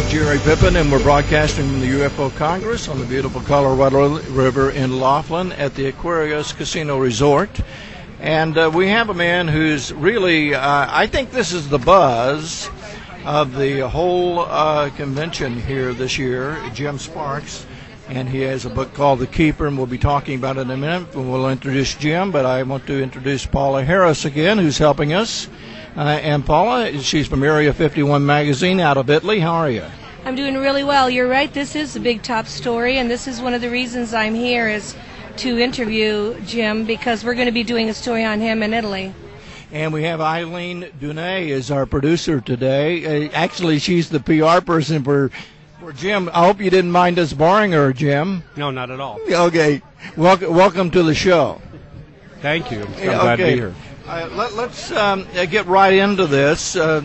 Jerry Pippin, and we're broadcasting from the UFO Congress on the beautiful Colorado River in Laughlin at the Aquarius Casino Resort. And we have a man who's really, I think this is the buzz of the whole convention here this year, Jim Sparks. And he has a book called The Keeper, and we'll be talking about it in a minute. We'll introduce Jim, but I want to introduce Paula Harris again, who's helping us. And Paula, she's from Area 51 magazine out of Italy. How are you? I'm doing really well. You're right. This is the big top story, and this is one of the reasons I'm here is to interview Jim, because we're going to be doing a story on him in Italy. And we have Eileen Dunay as our producer today. Actually, she's the PR person for Jim. I hope you didn't mind us boring her, Jim. No, not at all. Okay. Welcome to the show. Thank you. I'm glad to be here. Let's get right into this. Why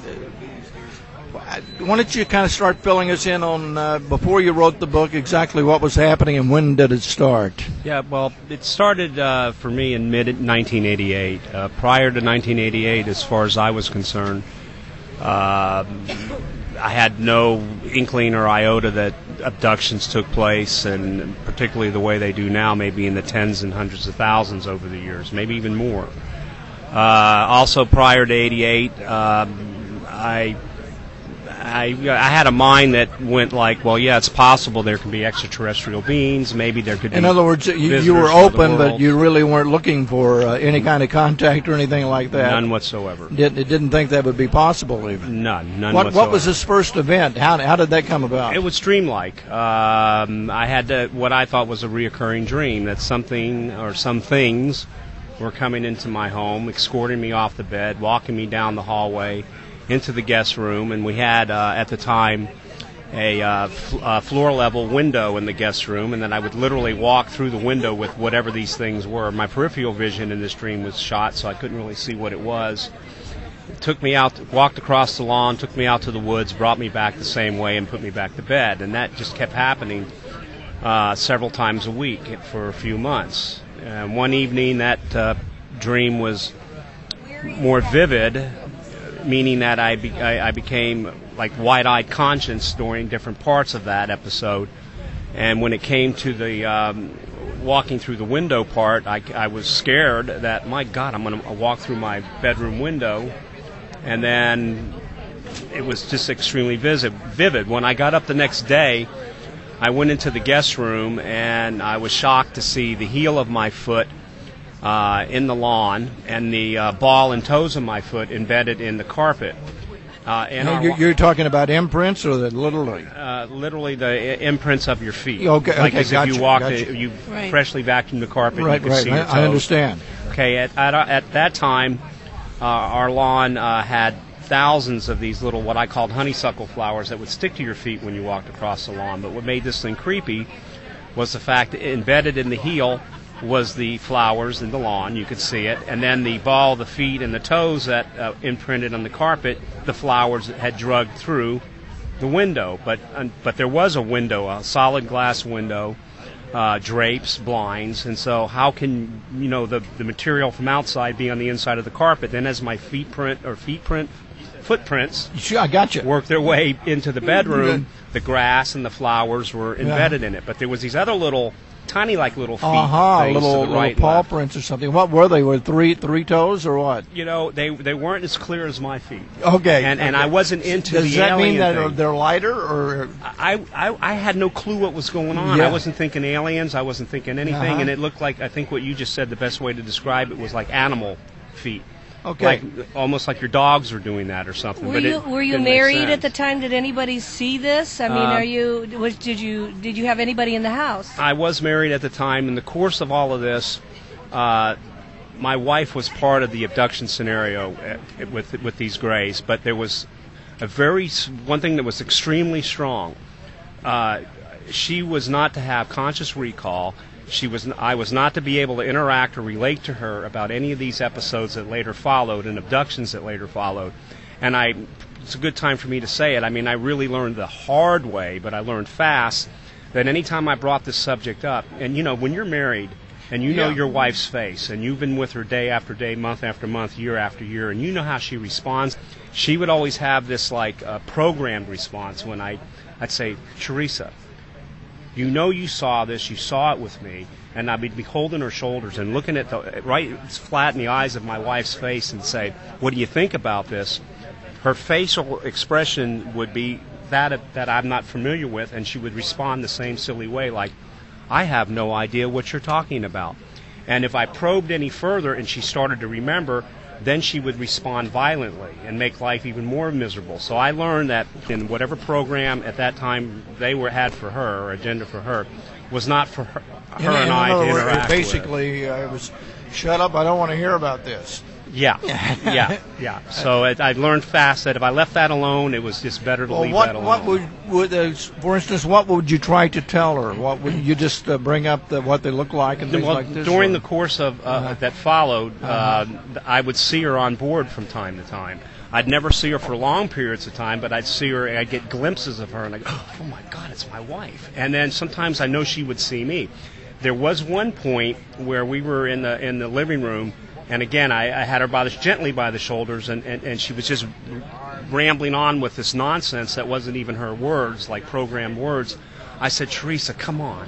don't you kind of start filling us in on, before you wrote the book, exactly what was happening and when did it start? Yeah, well, it started for me in mid-1988. Prior to 1988, as far as I was concerned, I had no inkling or iota that abductions took place, and particularly the way they do now, maybe in the tens and hundreds of thousands over the years, maybe even more. Also, prior to '88, I had a mind that went like, well, yeah, it's possible there can be extraterrestrial beings. Maybe there could be. In other words, you were open, but you really weren't looking for any kind of contact or anything like that. None whatsoever. Didn't think that would be possible, even. None What whatsoever. was this first event? How did that come about? It was dreamlike. I had what I thought was a reoccurring dream, that something or some things were coming into my home, escorting me off the bed, walking me down the hallway into the guest room, and we had at the time a floor-level window in the guest room, and then I would literally walk through the window with whatever these things were. My peripheral vision in this dream was shot, so I couldn't really see what it was. It took me out, walked across the lawn, took me out to the woods, brought me back the same way, and put me back to bed, and that just kept happening several times a week for a few months. One evening, that dream was more vivid, meaning that I became like wide-eyed conscious during different parts of that episode. And when it came to the walking through the window part, I was scared that, my God, I'm going to walk through my bedroom window. And then it was just extremely vivid. When I got up the next day, I went into the guest room, and I was shocked to see the heel of my foot in the lawn and the ball and toes of my foot embedded in the carpet. You're talking about imprints, or literally? Literally the imprints of your feet. Okay, like as gotcha, if you walked, gotcha. You freshly vacuumed the carpet, right, you could see your toes. I understand. Okay, at that time, our lawn had thousands of these little, what I called honeysuckle flowers, that would stick to your feet when you walked across the lawn. But what made this thing creepy was the fact that embedded in the heel was the flowers in the lawn. You could see it. And then the ball, the feet, and the toes that imprinted on the carpet, the flowers had drugged through the window. But there was a window, a solid glass window, drapes, blinds, and so how can the material from outside be on the inside of the carpet? Then as my footprints Sure, I gotcha. worked their way into the bedroom, the grass and the flowers were embedded in it. But there was these other tiny little feet things little to the right paw and left. prints or something. What were they? Were three toes or what? They weren't as clear as my feet. Okay. And I wasn't into Does the that alien mean that thing. they're lighter, or? I had no clue what was going on. Yeah. I wasn't thinking aliens. I wasn't thinking anything. Uh-huh. And it looked like, I think what you just said, the best way to describe it was like animal feet. Okay. Like almost like your dogs were doing that or something. Were but you didn't make married at sense. the time? Did anybody see this? I mean, did you have anybody in the house? I was married at the time. In the course of all of this, my wife was part of the abduction scenario with these Greys, but there was one thing that was extremely strong. She was not to have conscious recall. I was not to be able to interact or relate to her about any of these episodes that later followed and abductions that later followed. And it's a good time for me to say it. I mean, I really learned the hard way, but I learned fast that any time I brought this subject up, and when you're married and you know Yeah. your wife's face, and you've been with her day after day, month after month, year after year, and you know how she responds. She would always have this programmed response when I'd say, Teresa, you know you saw this, you saw it with me, and I'd be holding her shoulders and looking at right flat in the eyes of my wife's face and say, what do you think about this? Her facial expression would be that I'm not familiar with, and she would respond the same silly way, like, I have no idea what you're talking about. And if I probed any further and she started to remember, then she would respond violently and make life even more miserable. So I learned that in whatever program at that time they had for her, or agenda for her, was not for her and I to interact with. Basically, it was, shut up, I don't want to hear about this. Yeah. So I learned fast that if I left that alone, it was just better to leave that alone. What would for instance, what would you try to tell her? What would you just bring up what they look like and things like this? During the course of that followed, I would see her on board from time to time. I'd never see her for long periods of time, but I'd see her, I'd get glimpses of her, and I go, oh my God, it's my wife. And then sometimes I know she would see me. There was one point where we were in the living room, and again, I had her gently by the shoulders, and she was just rambling on with this nonsense that wasn't even her words, like programmed words. I said, Teresa, come on.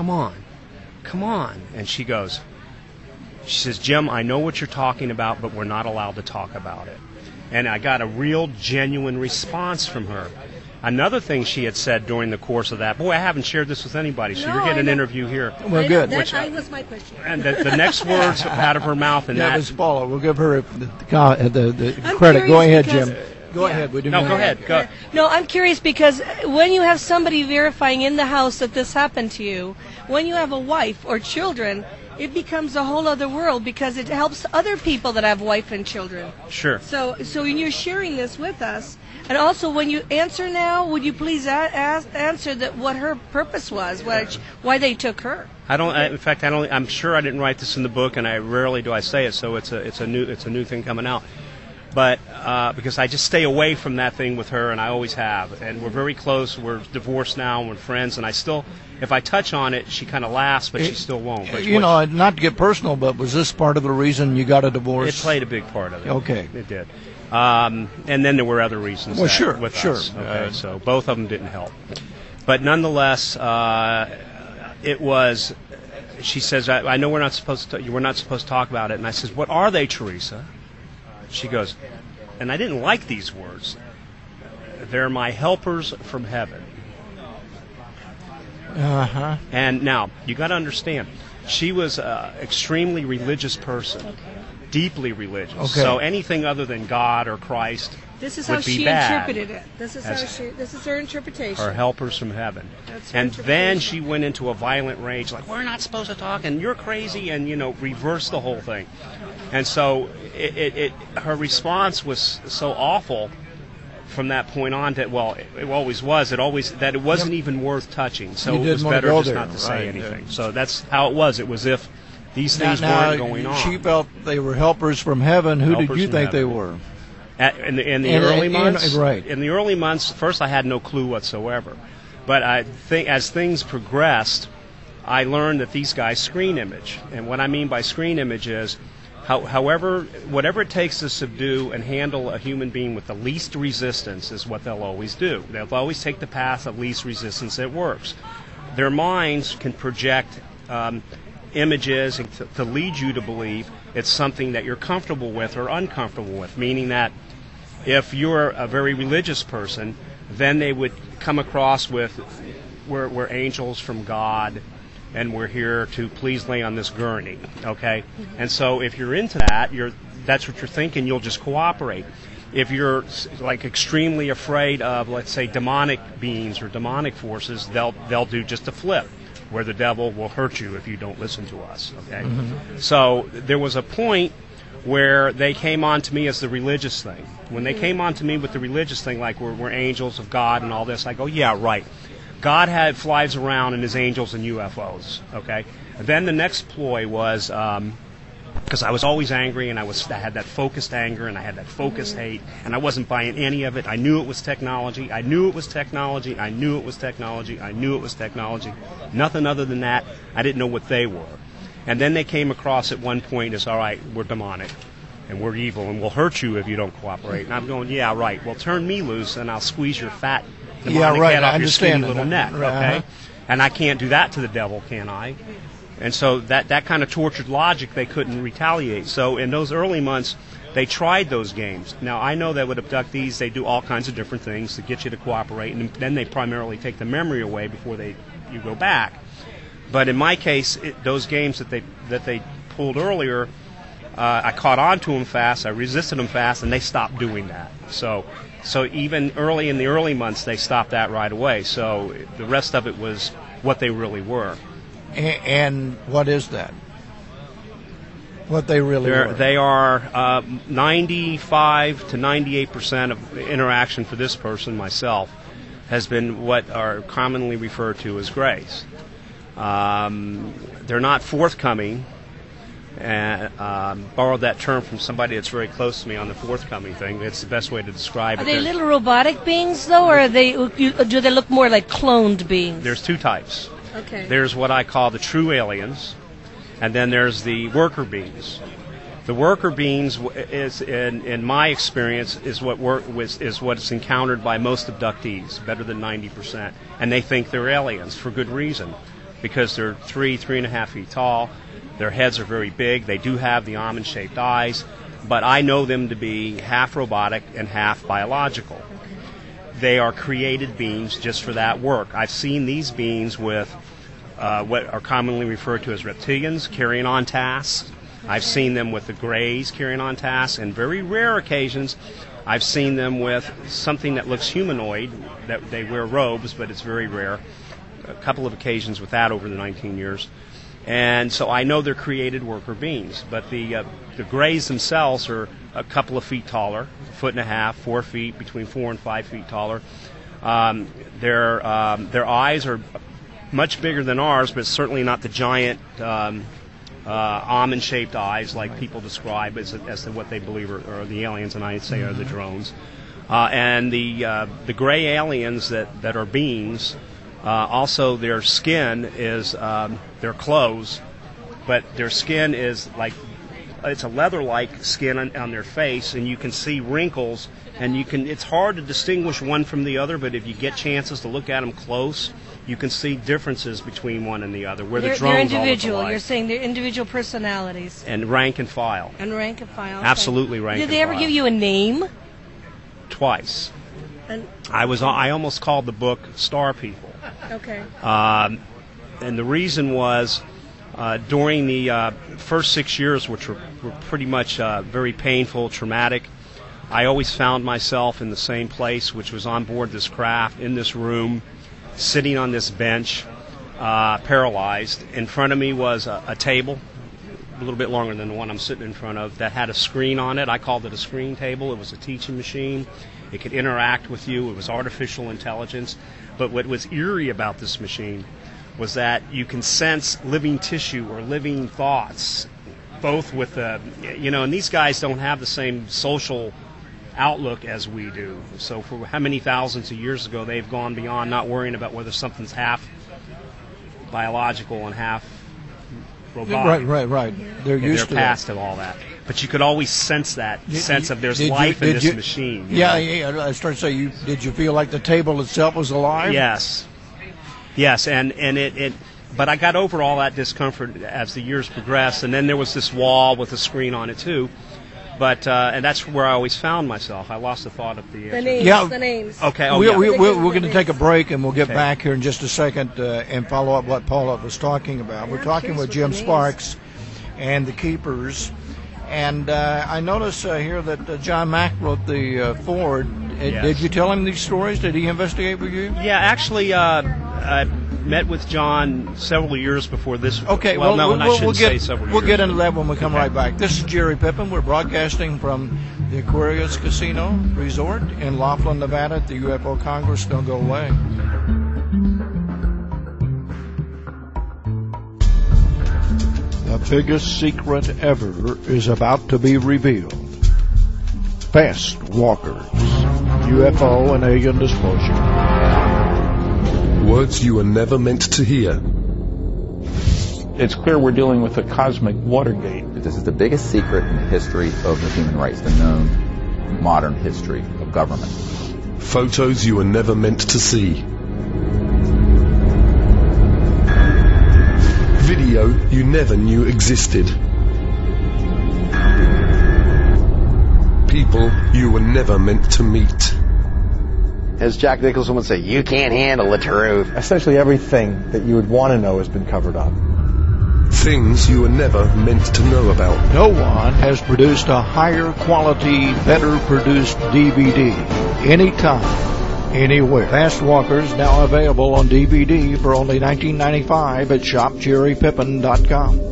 And she says, Jim, I know what you're talking about, but we're not allowed to talk about it. And I got a real, genuine response from her. Another thing she had said during the course of that, boy, I haven't shared this with anybody, so you're getting an interview here. Well, good. That was my question. And the next words out of her mouth, and Ms. Paula, we'll give her the credit. Go ahead, Jim. Go ahead. We do go ahead. Go. No, I'm curious because when you have somebody verifying in the house that this happened to you, when you have a wife or children, it becomes a whole other world because it helps other people that have wife and children. Sure. So when you're sharing this with us, and also when you answer now, would you please answer what her purpose was, why they took her? In fact, I'm sure I didn't write this in the book, and I rarely do I say it. So it's a new thing coming out. But because I just stay away from that thing with her, and I always have. And we're very close. We're divorced now, and we're friends. And I still, if I touch on it, she kind of laughs, but she still won't. But not to get personal, but was this part of the reason you got a divorce? It played a big part of it. Okay. It did. And then there were other reasons with us. Okay, so both of them didn't help. But nonetheless, it was, she says, I know we're not supposed to talk about it. And I says, what are they, Teresa? She goes, and I didn't like these words, they're my helpers from heaven. Uh-huh. And now, you got to understand, she was an extremely religious person, deeply religious. Okay. So anything other than God or Christ This is would how be she bad. interpreted it. This is her interpretation. Her helpers from heaven. That's her And then interpretation. she went into a violent rage, like, we're not supposed to talk, and you're crazy, and, reversed the whole thing. And so her response was so awful from that point on that, well, it always was, that it wasn't even worth touching. So it was better just not to say anything. So that's how it was. It was if these things weren't going on. She felt they were helpers from heaven. Who Helpers did you from think heaven. they were? In the early months? Right. In the early months, first I had no clue whatsoever. But I think as things progressed, I learned that these guys screen image. And what I mean by screen image is, whatever it takes to subdue and handle a human being with the least resistance is what they'll always do. They'll always take the path of least resistance that works. Their minds can project images to lead you to believe it's something that you're comfortable with or uncomfortable with, meaning that if you're a very religious person, then they would come across with, we're angels from God, and we're here to please lay on this gurney, okay? And so if you're into that, that's what you're thinking, you'll just cooperate. If you're like extremely afraid of, let's say, demonic beings or demonic forces, they'll do just a flip, where the devil will hurt you if you don't listen to us, okay? Mm-hmm. So there was a point where they came on to me as the religious thing. When they came on to me with the religious thing, like we're angels of God and all this, I go, yeah, right. God flies around in his angels and UFOs, okay? And then the next ploy was, because I was always angry, and I had that focused anger, and I had that focused hate, and I wasn't buying any of it. I knew it was technology. I knew it was technology. I knew it was technology. I knew it was technology. Nothing other than that. I didn't know what they were. And then they came across at one point as, all right, we're demonic, and we're evil, and we'll hurt you if you don't cooperate. And I'm going, yeah, right. Well, turn me loose, and I'll squeeze your fat demonic head off your skinny little neck, okay? And I can't do that to the devil, can I? And so that kind of tortured logic, they couldn't retaliate. So in those early months, they tried those games. Now, I know that with abductees, they do all kinds of different things to get you to cooperate, and then they primarily take the memory away before you go back. But in my case, those games that they pulled earlier, I caught on to them fast, I resisted them fast, and they stopped doing that. So even early in the early months, they stopped that right away. So the rest of it was what they really were. And what is that? What they really were? They are 95 to 98% of the interaction for this person, myself, has been what are commonly referred to as grays. They're not forthcoming. Borrowed that term from somebody that's very close to me on the forthcoming thing. It's the best way to describe it. Are they little robotic beings, though, or do they look more like cloned beings? There's two types. Okay. There's what I call the true aliens, and then there's the worker beings. The worker beings is, in my experience, is what's encountered by most abductees, better than 90%, and they think they're aliens for good reason, because they're 3.5 feet tall. Their heads are very big. They do have the almond-shaped eyes, but I know them to be half robotic and half biological. Okay. They are created beings just for that work. I've seen these beings with what are commonly referred to as reptilians carrying on tasks. I've seen them with the grays carrying on tasks, and very rare occasions I've seen them with something that looks humanoid, that they wear robes, but it's very rare. A couple of occasions with that over the 19 years. And so I know they're created worker beings, but the grays themselves are a couple of feet taller, 1.5 feet, 4 feet, between 4 and 5 feet taller. Their eyes are much bigger than ours, but certainly not the giant almond-shaped eyes like people describe as to what they believe are the aliens, and I say are the drones. And the gray aliens that are beings. Also, their skin is their clothes, but their skin is it's a leather-like skin on their face, and you can see wrinkles, and it's hard to distinguish one from the other, but if you get chances to look at them close, you can see differences between one and the other. Where the drones they're individual. All look alike. You're saying they're individual personalities. And rank and file. And rank and file. Okay. Absolutely rank and file. Did they ever give you a name? Twice. And I almost called the book Star People. Okay. And the reason was during the first 6 years, which were pretty much very painful, traumatic, I always found myself in the same place, which was on board this craft, in this room, sitting on this bench, paralyzed. In front of me was a table, a little bit longer than the one I'm sitting in front of, that had a screen on it. I called it a screen table. It was a teaching machine. It could interact with you. It was artificial intelligence. But what was eerie about this machine was that you can sense living tissue or living thoughts, both with and these guys don't have the same social outlook as we do. So for how many thousands of years ago, they've gone beyond not worrying about whether something's half biological and half robotic. Right. They're past of all that. But you could always sense that sense of there's life in this machine. Yeah. I started to say, did you feel like the table itself was alive? Yes, and it. But I got over all that discomfort as the years progressed, and then there was this wall with a screen on it too. But and that's where I always found myself. I lost the thought of the names. The names. Okay. We're going to take a break, and we'll get back here in just a second and follow up what Paula was talking about. We're talking with Jim Sparks and the Keepers. And I notice here that John Mack wrote the foreword. Yes. Did you tell him these stories? Did he investigate with you? Yeah, actually, I met with John several years before this. Okay, we'll get into that when we come right back. This is Jerry Pippin. We're broadcasting from the Aquarius Casino Resort in Laughlin, Nevada at the UFO Congress. Don't go away. The biggest secret ever is about to be revealed. Fast walkers, UFO and alien disclosure. Words you were never meant to hear. It's clear we're dealing with a cosmic Watergate. This is the biggest secret in the history of the human rights, the known modern history of government. Photos you were never meant to see. Video you never knew existed. People you were never meant to meet. As Jack Nicholson would say, you can't handle the truth. Essentially everything that you would want to know has been covered up. Things you were never meant to know about. No one has produced a higher quality, better produced DVD. Anytime, anywhere. Fast Walkers now available on DVD for only $19.95 at shopjerrypippin.com.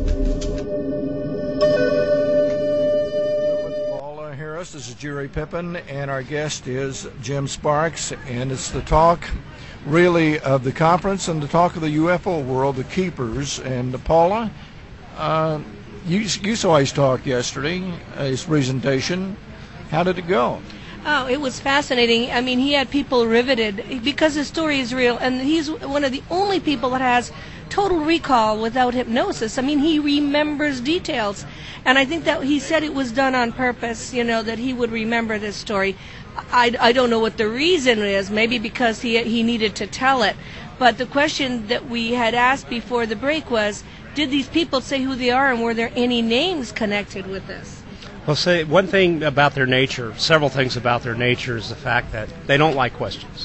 This is Jerry Pippin, and our guest is Jim Sparks, and it's the talk, really, of the conference and the talk of the UFO world, the keepers. And Paula, you saw his talk yesterday, his presentation. How did it go? Oh, it was fascinating. I mean, he had people riveted because his story is real, and he's one of the only people that has total recall without hypnosis. I mean, he remembers details. And I think that he said it was done on purpose, you know, that he would remember this story. I don't know what the reason is, maybe because he needed to tell it. But the question that we had asked before the break was, did these people say who they are, and were there any names connected with this? Well, say one thing about their nature, several things about their nature, is the fact that they don't like questions.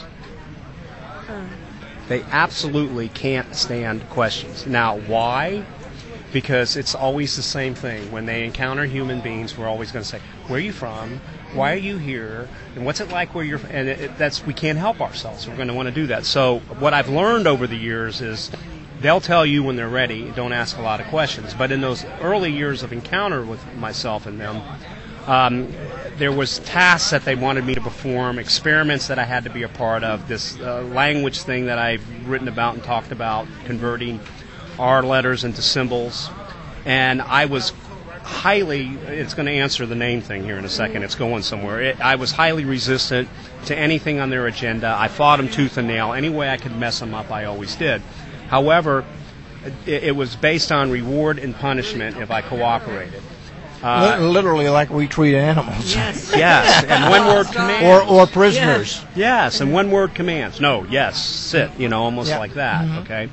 They absolutely can't stand questions. Now, why? Because it's always the same thing. When they encounter human beings, we're always going to say, where are you from? Why are you here? And what's it like where you're from? And we can't help ourselves. We're going to want to do that. So what I've learned over the years is they'll tell you when they're ready. Don't ask a lot of questions. But in those early years of encounter with myself and them, there was tasks that they wanted me to perform, experiments that I had to be a part of, this language thing that I've written about and talked about, converting R letters into symbols. And I was it's going to answer the name thing here in a second, it's going somewhere. I was highly resistant to anything on their agenda. I fought them tooth and nail. Any way I could mess them up, I always did. However, it was based on reward and punishment if I cooperated. Literally like we treat animals. Yes, and one-word commands. Or prisoners. Yes, and one-word commands. No, yes, sit, almost like that, okay?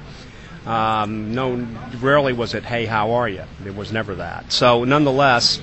No, rarely was it, hey, how are you? There was never that. So, nonetheless,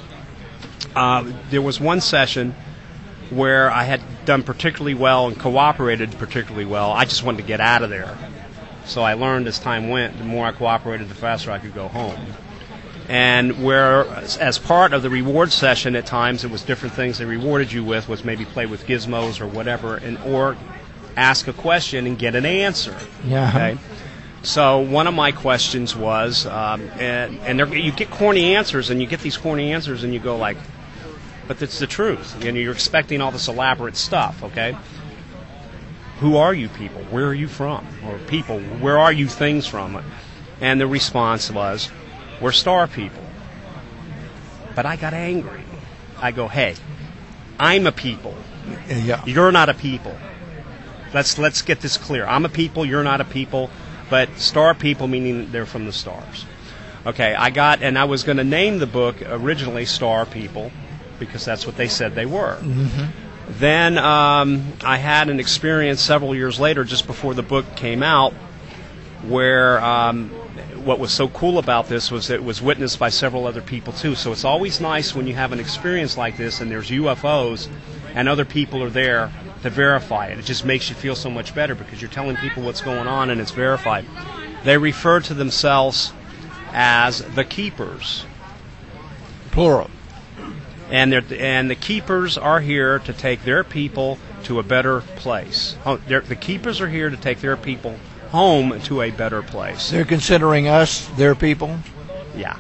there was one session where I had done particularly well and cooperated particularly well. I just wanted to get out of there. So I learned as time went, the more I cooperated, the faster I could go home. And where, as part of the reward session at times, it was different things they rewarded you with, was maybe play with gizmos or whatever, or ask a question and get an answer. Yeah. Okay? So one of my questions was, you get corny answers, and you get these corny answers, and you go like, but it's the truth. You're expecting all this elaborate stuff, okay? Who are you people? Where are you from? Or people, where are you things from? And the response was, we're star people. But I got angry. I go, hey, I'm a people. Yeah. You're not a people. Let's get this clear. I'm a people, you're not a people, but star people meaning they're from the stars. Okay, I was going to name the book originally Star People, because that's what they said they were. Mm-hmm. Then I had an experience several years later, just before the book came out, where what was so cool about this was it was witnessed by several other people too. So it's always nice when you have an experience like this and there's UFOs and other people are there to verify it. It just makes you feel so much better because you're telling people what's going on and it's verified. They refer to themselves as the keepers. Plural. And the keepers are here to take their people to a better place. The keepers are here to take their people home to a better place. They're considering us their people? Yeah.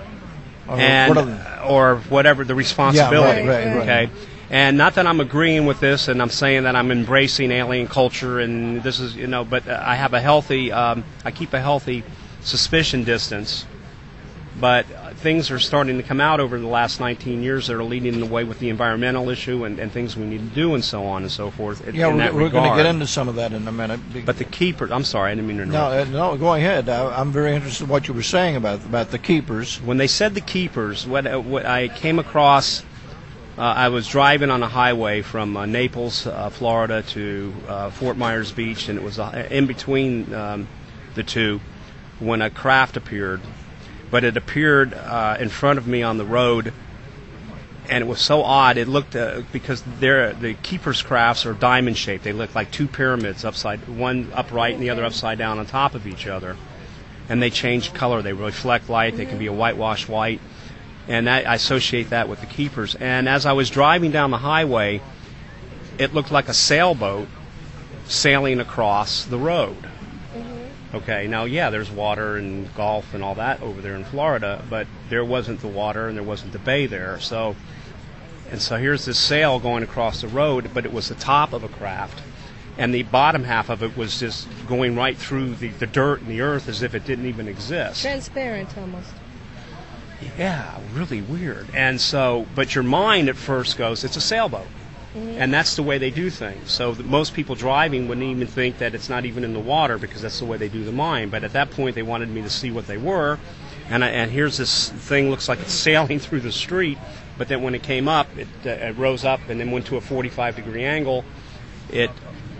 Or whatever the responsibility. Yeah, right. Okay. And not that I'm agreeing with this and I'm saying that I'm embracing alien culture and this is, but I have I keep a healthy suspicion distance But things are starting to come out over the last 19 years that are leading the way with the environmental issue and things we need to do and so on and so forth. Yeah, we're going to get into some of that in a minute. But the keepers, I'm sorry, I didn't mean to interrupt. No, go ahead. I'm very interested in what you were saying about the keepers. When they said the keepers, what I came across, I was driving on a highway from Naples, Florida to Fort Myers Beach, and it was in between the two when a craft appeared. But it appeared in front of me on the road, and it was so odd. It looked because the keepers' crafts are diamond shaped. They look like two pyramids, one upright and the other upside down on top of each other, and they change color. They reflect light. They can be a whitewashed white, and I associate that with the keepers. And as I was driving down the highway, it looked like a sailboat sailing across the road. Okay, now, yeah, there's water and Gulf and all that over there in Florida, but there wasn't the water and there wasn't the bay there. So here's this sail going across the road, but it was the top of a craft, and the bottom half of it was just going right through the dirt and the earth as if it didn't even exist. Transparent, almost. Yeah, really weird. And so, but your mind at first goes, it's a sailboat. And that's the way they do things. So most people driving wouldn't even think that it's not even in the water because that's the way they do the mine. But at that point, they wanted me to see what they were. And here's this thing, looks like it's sailing through the street. But then when it came up, it rose up and then went to a 45-degree angle. It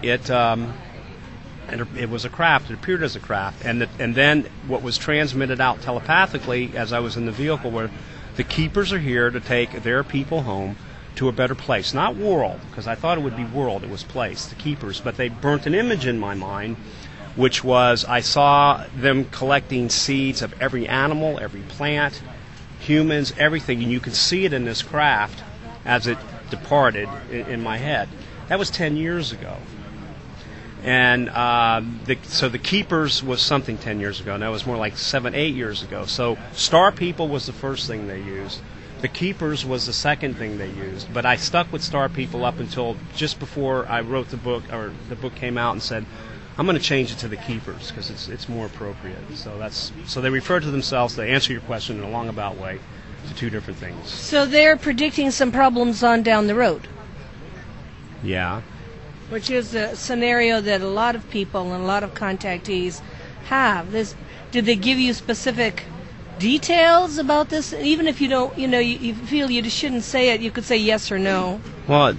was a craft. It appeared as a craft. And then what was transmitted out telepathically as I was in the vehicle were the keepers are here to take their people home to a better place. Not world, because I thought it would be world. It was place, the keepers. But they burnt an image in my mind, which was I saw them collecting seeds of every animal, every plant, humans, everything. And you can see it in this craft as it departed in my head. That was 10 years ago. And so the keepers was something 10 years ago. And that was more like 7, 8 years ago. So Star People was the first thing they used. The keepers was the second thing they used, but I stuck with Star People up until just before I wrote the book, or the book came out, and said, I'm going to change it to the keepers because it's more appropriate. So they refer to themselves, they answer your question in a long-about way, to two different things. So they're predicting some problems on down the road. Yeah. Which is a scenario that a lot of people and a lot of contactees have. Did they give you specific details about this? Even if you don't, you feel you just shouldn't say it, you could say yes or no. Well,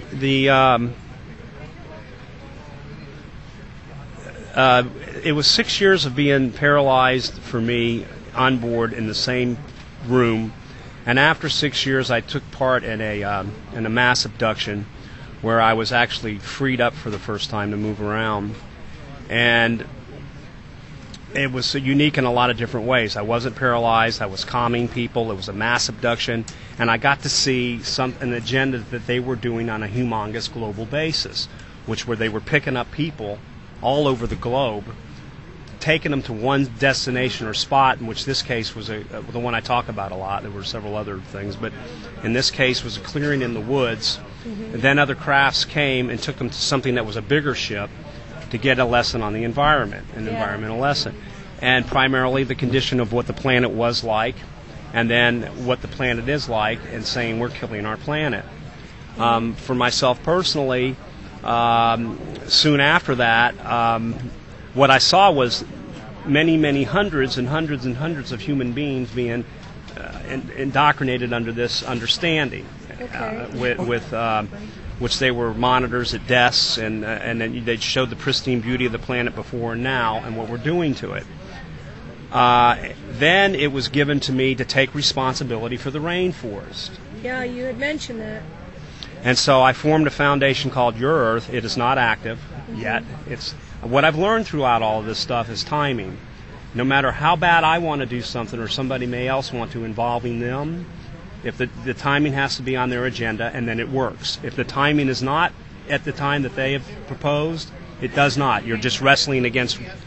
it was 6 years of being paralyzed for me on board in the same room, and after 6 years, I took part in a mass abduction where I was actually freed up for the first time to move around, and it was unique in a lot of different ways. I wasn't paralyzed. I was calming people. It was a mass abduction. And I got to see an agenda that they were doing on a humongous global basis, where they were picking up people all over the globe, taking them to one destination or spot, in which this case was the one I talk about a lot. There were several other things, but in this case was a clearing in the woods. Mm-hmm. And then other crafts came and took them to something that was a bigger ship, to get a lesson on the environment, an environmental lesson. And primarily the condition of what the planet was like, and then what the planet is like, and saying we're killing our planet. For myself personally, soon after that, what I saw was many, many hundreds and hundreds and hundreds of human beings being indoctrinated under this understanding, with which they were monitors at desks, and then they showed the pristine beauty of the planet before and now and what we're doing to it. Then it was given to me to take responsibility for the rainforest. Yeah, you had mentioned that. And so I formed a foundation called Your Earth. It is not active yet. What I've learned throughout all of this stuff is timing. No matter how bad I want to do something or somebody may else want to involving them, if the timing has to be on their agenda, and then it works. If the timing is not at the time that they have proposed, it does not. You're just wrestling, and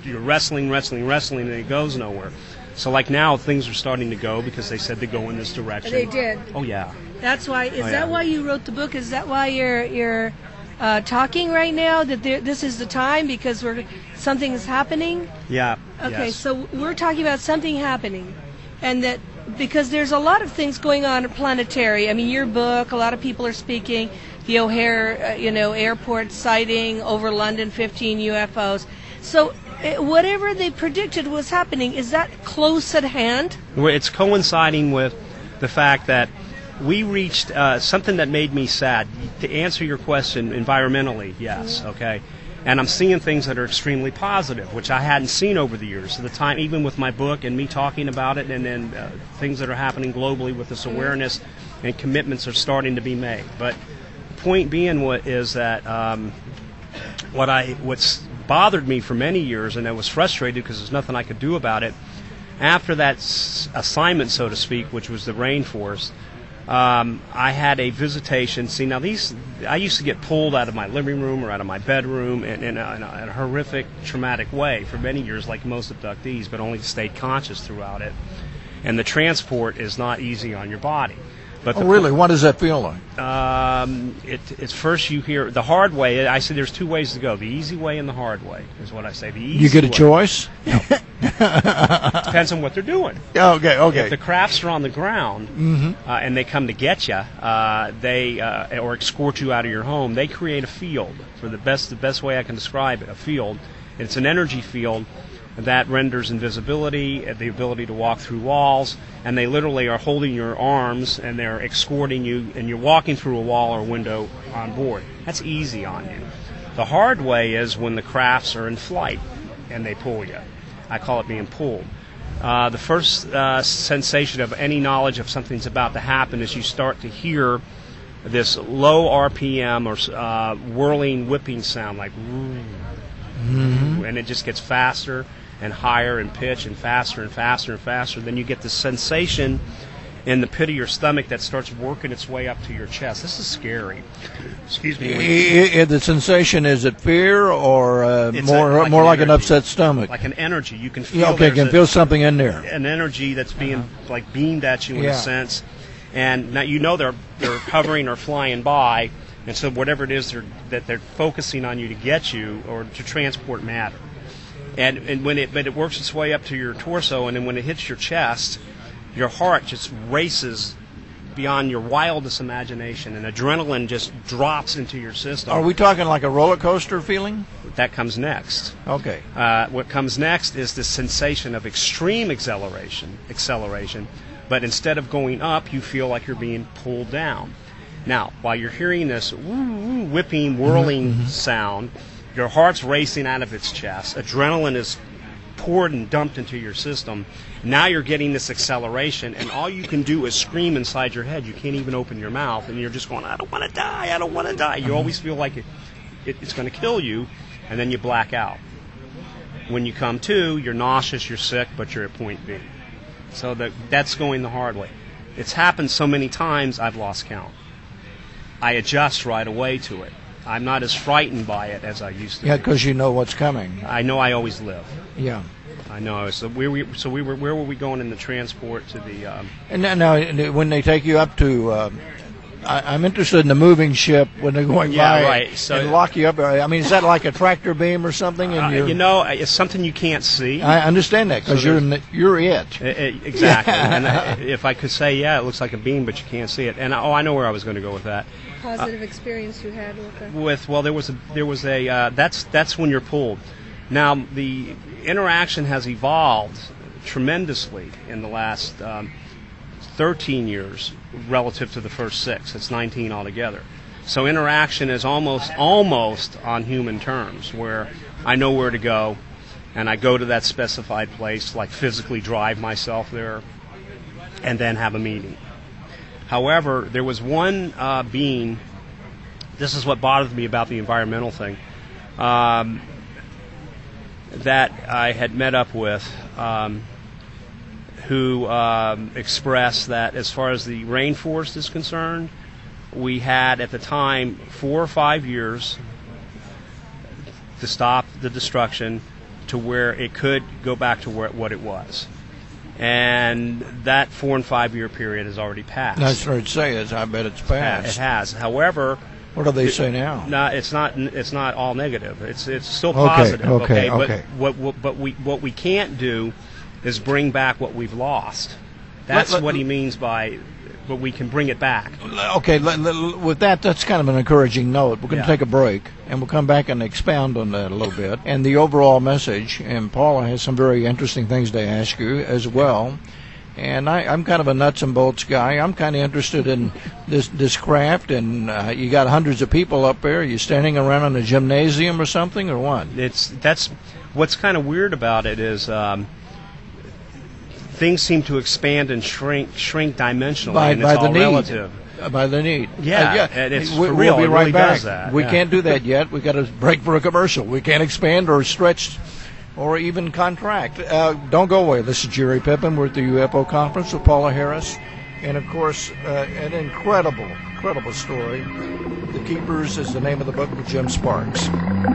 it goes nowhere. So like now, things are starting to go because they said to go in this direction. They did. Oh, yeah. That's why. Is that why you wrote the book? Is that why you're talking right now, that this is the time because something is happening? Yeah. Okay, yes. So we're talking about something happening, and that because there's a lot of things going on planetary. I mean, your book, a lot of people are speaking. The O'Hare, airport sighting over London, 15 UFOs. So whatever they predicted was happening. Is that close at hand? It's coinciding with the fact that we reached something that made me sad. To answer your question, environmentally, yes, okay. And I'm seeing things that are extremely positive, which I hadn't seen over the years. So the time, even with my book and me talking about it, and then things that are happening globally with this awareness and commitments are starting to be made. But the point being is that what's bothered me for many years, and I was frustrated because there's nothing I could do about it, after that assignment, so to speak, which was the rainforest, I had a visitation. See, now I used to get pulled out of my living room or out of my bedroom in a horrific, traumatic way for many years, like most abductees, but only stayed conscious throughout it. And the transport is not easy on your body. But really? What does that feel like? It's first you hear the hard way. I say there's two ways to go: the easy way and the hard way is what I say. The easy you get a way. Choice? No. Depends on what they're doing. Okay. If the crafts are on the ground and they come to get you, or escort you out of your home, they create a field. For the best way I can describe it, a field. It's an energy field that renders invisibility, the ability to walk through walls, and they literally are holding your arms and they're escorting you, and you're walking through a wall or window on board. That's easy on you. The hard way is when the crafts are in flight and they pull you. I call it being pulled. The first sensation of any knowledge of something's about to happen is you start to hear this low RPM or whirling, whipping sound, like and it just gets faster and higher in pitch and faster and faster and faster. Then you get this sensation in the pit of your stomach that starts working its way up to your chest. This is scary. Excuse me. The sensation, is it fear or more like an upset stomach? Like an energy. You can feel. Okay, you can feel something in there. An energy that's being like beamed at you in a sense. And now they're hovering or flying by, and so whatever it is that they're focusing on you to get you or to transport matter. And when it works its way up to your torso, and then when it hits your chest, your heart just races beyond your wildest imagination, and adrenaline just drops into your system. Are we talking like a roller coaster feeling? That comes next. Okay. What comes next is the sensation of extreme acceleration, but instead of going up, you feel like you're being pulled down. Now, while you're hearing this whipping, whirling sound, your heart's racing out of its chest. Adrenaline is poured and dumped into your system. Now you're getting this acceleration, and all you can do is scream inside your head. You can't even open your mouth, and you're just going, I don't want to die, I don't want to die. You always feel like it's going to kill you, and then you black out. When you come to, you're nauseous, you're sick, but you're at point B. So that's going the hard way. It's happened so many times, I've lost count. I adjust right away to it. I'm not as frightened by it as I used to be. Yeah, because you know what's coming. I know I always live. Yeah. I know. So where were we going in the transport to the? And now, when they take you up to, I'm interested in the moving ship when they're going by right. So, and lock you up. I mean, is that like a tractor beam or something? It's something you can't see. I understand that because you're it. Exactly. And if I could say, it looks like a beam, but you can't see it. And I know where I was going to go with that. Positive experience you had with that? That's when you're pulled. Now the interaction has evolved tremendously in the last 13 years relative to the first 6. It's 19 altogether. So interaction is almost on human terms, where I know where to go, and I go to that specified place, like physically drive myself there, and then have a meeting. However, there was one being, this is what bothered me about the environmental thing, that I had met up with, who expressed that as far as the rainforest is concerned, we had at the time 4 or 5 years to stop the destruction to where it could go back to what it was. And that 4 and 5 year period has already passed. That's what I'd say. I bet it's passed. It has. However, what do they say now? No, it's not all negative. It's still positive. Okay. But what we can't do is bring back what we've lost. That's what he means by, but we can bring it back. Okay, with that's kind of an encouraging note. We're going to take a break, and we'll come back and expound on that a little bit. And the overall message, and Paula has some very interesting things to ask you as well. And I'm kind of a nuts and bolts guy. I'm kind of interested in this craft, and you got hundreds of people up there. Are you standing around in a gymnasium or something, or what? That's what's kind of weird about it is things seem to expand and shrink dimensionally, and it's all relative. By the need. Yeah, and it's for real. We'll be it right really back. Does that. We can't do that yet. We got to break for a commercial. We can't expand or stretch or even contract. Don't go away. This is Jerry Pippin. We're at the UFO conference with Paula Harris, and of course, an incredible story. The Keepers is the name of the book with Jim Sparks.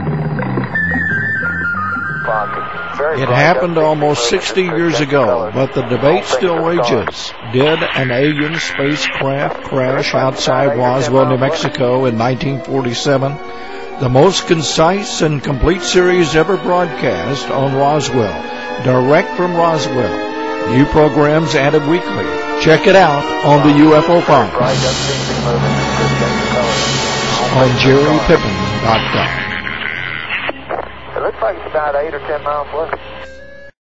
It happened almost 60 years ago, but the debate still rages. Did an alien spacecraft crash outside Roswell, New Mexico in 1947? The most concise and complete series ever broadcast on Roswell. Direct from Roswell. New programs added weekly. Check it out on the UFO Conference on JerryPippin.com. It looks like it's about 8 or 10 miles west.